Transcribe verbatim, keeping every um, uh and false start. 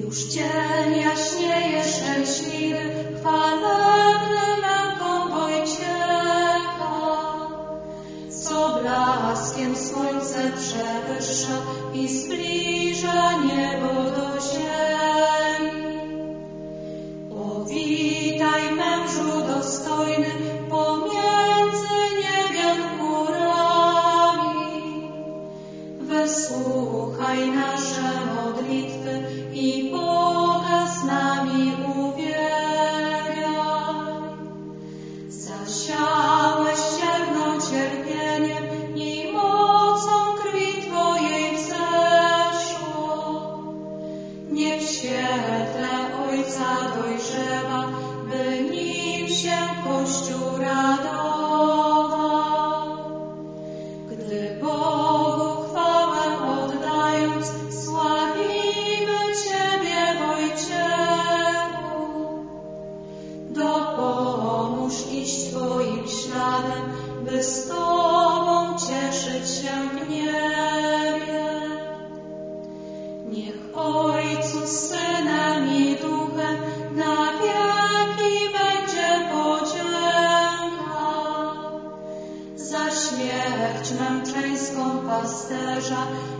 Już dzień jaśnieje szczęśliwy, chwalebny męką Wojciecha, co blaskiem słońce przewyższa i zbliża niebo do ziemi. O, witaj, mężu dostojny, pomiędzy niebiem chórami. Wysłuchaj nasze modlitwy i Boga z nami uwielbiaj. Zasiałeś ziemno cierpieniem i mocą krwi Twojej wzeszło. Niech w świetle Ojca dojrzewa, by nim się Kościół radował. Gdy Bogu chwałę oddając, sławimy Ciebie, Wojciechu. Dopomóż iść Twoim śladem, by z Tobą cieszyć się w niebie. Niech Ojcu, Synem i Duchem na wieki będzie podzięka za śmierć męczeńską pasterza